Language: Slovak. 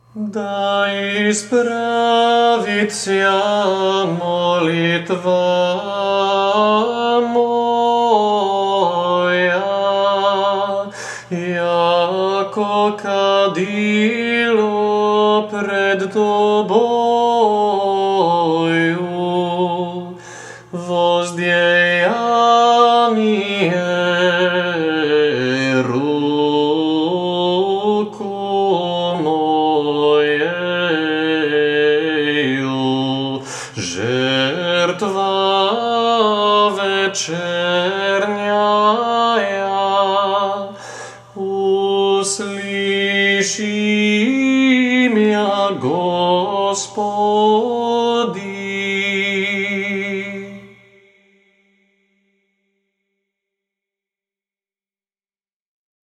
Daj spraviť molitva moja, jako kadilo pred Tobою, vozdejami ruku mojeju, žertva večernjaja, usliši